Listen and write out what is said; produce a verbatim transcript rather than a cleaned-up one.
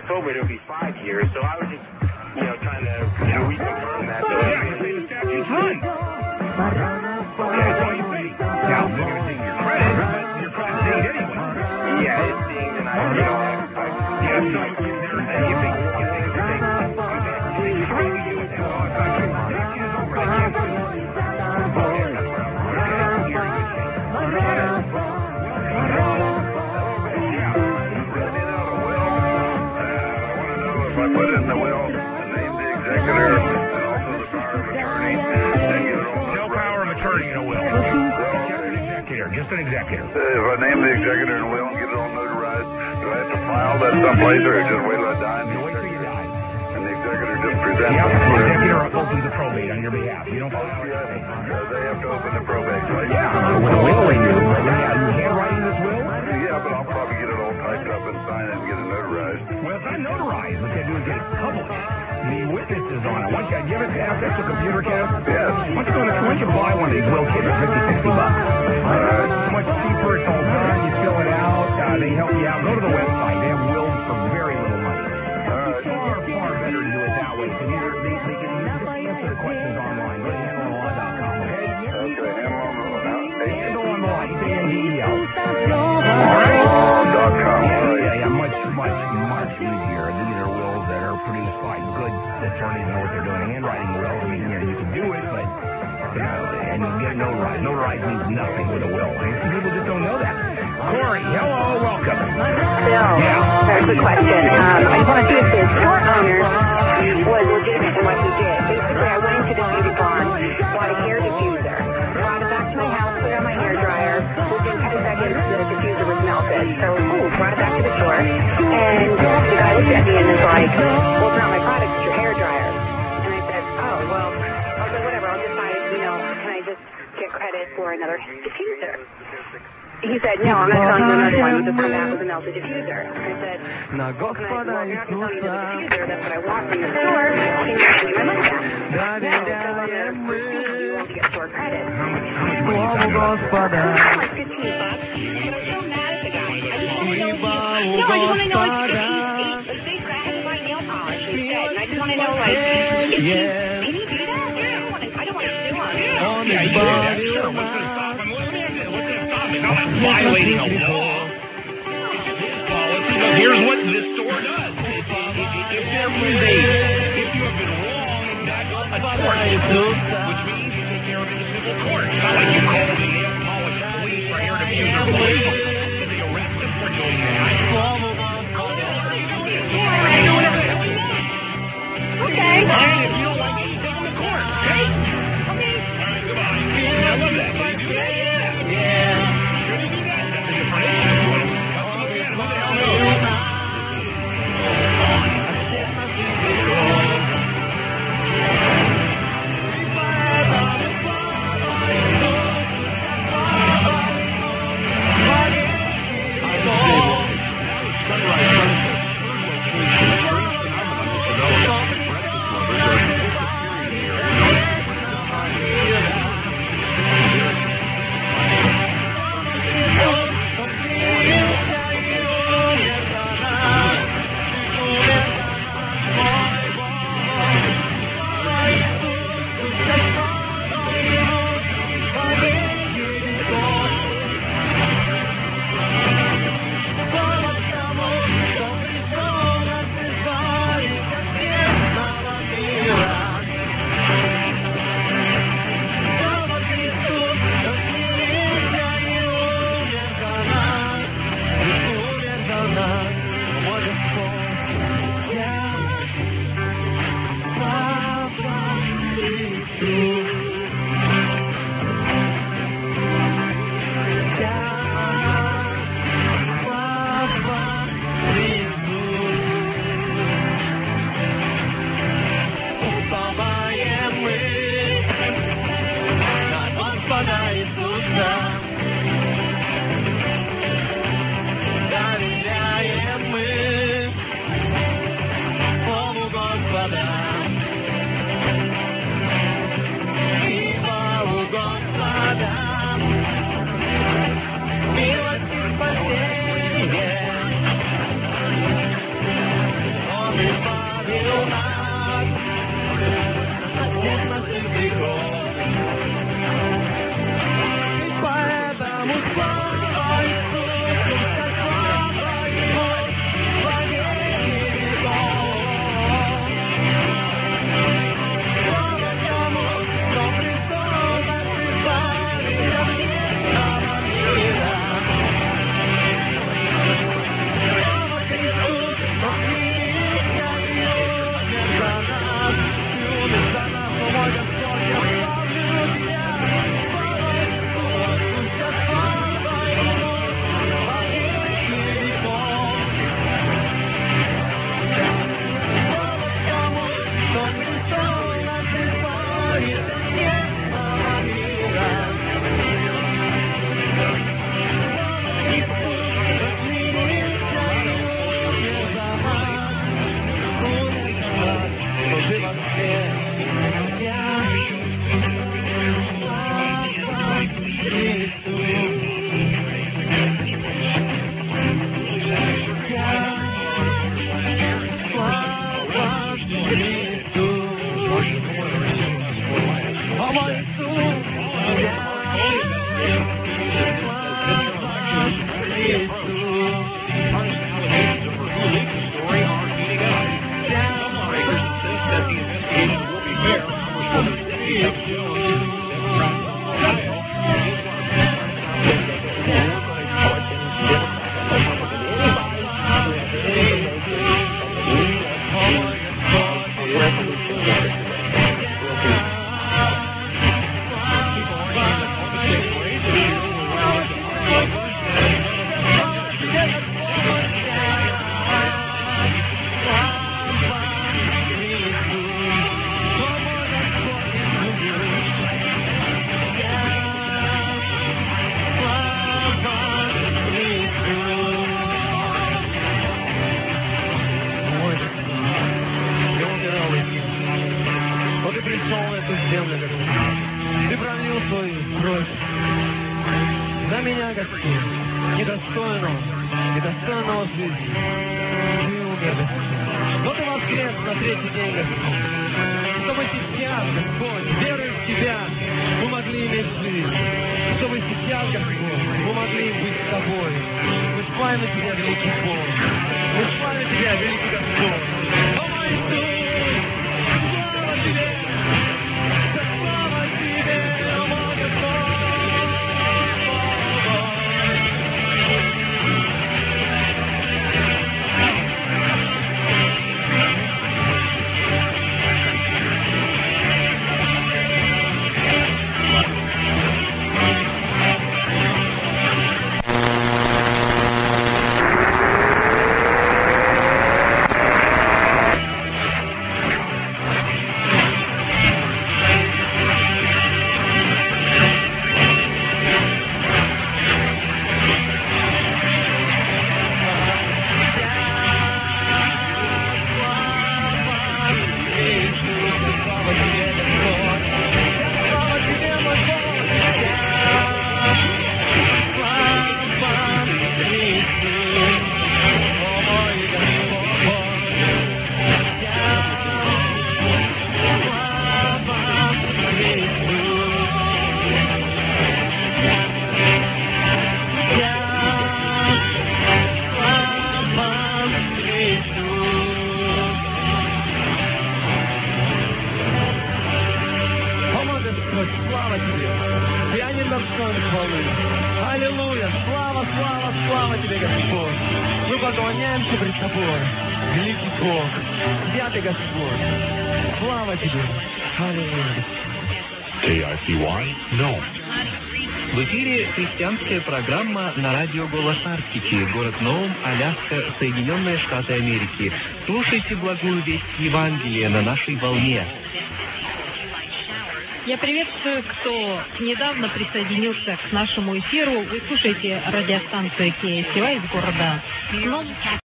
October, it'll be five years. So I was just, you know, trying to, you know, reconfirm that. So yeah, I say the statute's run. Yeah, that's all you say. Now, they're going to take your credit, but your credit's dinged anyway. Yeah, it's dinged, and I, you know, I, I yeah, so if they're, and you think, you think, you think, I'm saying, they try to do it now. The statute is over. They can't do it. I put in the will, name the executor, and also the power of attorney, and get it all. No power of attorney in a will. Just an executor. Just an executor. Uh, if I name the executor in a will and get it all notarized, do I have to file that someplace, or just wait till I die? You wait till you die. And the executor just presents yep, it. The executor opens the probate on your behalf. You don't file it. Yeah, they have to open the probate. Right? Yeah, with a will in you. Yeah, you handwriting this will? Yeah, but I'll probably get it all typed up and sign it and get it notarized. Well, it's not notarized. What they do is get it published. The witnesses on it. Once you give it to access to a computer, Kev? Yes. Once you, go to, once you buy one of these will kits, it's fifty, sixty bucks. All right. Much cheaper. It's all done. You fill it out. Uh, they help you out. Go to the website. They have wills for very little money. All right. It's far, far better to do it that way. So either they, they can answer the questions online. Go to handle on law dot com, okay? Okay, handle on the law. Handle on the law. H A N D E L. All right. Dot com. Yeah, yeah, yeah. Much, much, much easier. These are wills that are produced by good attorneys know what they're doing. Handwriting will, I mean, you know, you can do it, but, you know, and you get it notarized. Notarized means nothing with a will. I mean, some people just don't know that. Corey, hello, welcome. Bill, yeah. very quick question. Um, I just want to see if the store owner was legitimate in what he did. Basically, I went into the beauty barn, bought a hair diffuser, brought it back to my house, put it on my hair dryer, within ten seconds the diffuser was melted. So, ooh, brought it back to the store, and the guy looked at me and was like, well, it's not my product, it's your hair dryer. And I said, oh, well, I was like, whatever, I'll just buy, you know, can I just get credit for another diffuser? He said, no, I'm not selling you another one. We'll just come back with a melted diffuser. I said, can I, well, you're not going to sell me the diffuser. That's what I want from the store. Can you send me my money back? No, because on the receipt, you won't get store credit. How much, how much money is that? Like fifteen bucks. And I was so mad at the guy. I just want to know, no, I just want to know if he's, basically, I had to buy nail polish instead. And I just want to know, like, if he, can he do that? I don't want to, I don't want to sue him. Yeah, you can do that. Sure, what's going to stop him? What's going to stop him? Not violating a law. Because here's what this store does. If there is a, if you have been wrong, that's a tort, which means you take care of it in civil court. It's not like you call the nail polish police or hair diffuser police. If they arrest them for doing that, okay. And if you don't like it, you take them to court. Okay? Okay. All right, goodbye. I love that. Can you do that? Yeah. Yeah. Can you do that? That's a different issue. недостойного, недостойного жизни. Ты умер, Господь. Но ты воскрес на третий день, Господь. Чтобы сейчас, Господь, веруя в Тебя, мы могли иметь жизнь. Чтобы сейчас, Господь, мы могли быть с Тобой. Мы славим Тебя, великий Бог. Мы славим Тебя, великий Господь. О, мой Иисус! Слава Тебе! Слава Тебе, о мой Господь! Слава Тебе! Я не достоин хвалы. Аллилуйя! Слава, слава, слава Тебе, Господь! Мы поклоняемся пред Тобой, великий Бог, святый Господь. Слава Тебе! Аллилуйя! кей ар си уай Ном. В эфире христианская программа на радио «Голос Арктики», город Ноум, Аляска, Соединенные Штаты Америки. Слушайте благую весть Евангелия на нашей волне. Я приветствую, кто недавно присоединился к нашему эфиру. Вы слушаете радиостанцию кей ар си уай из города Ном.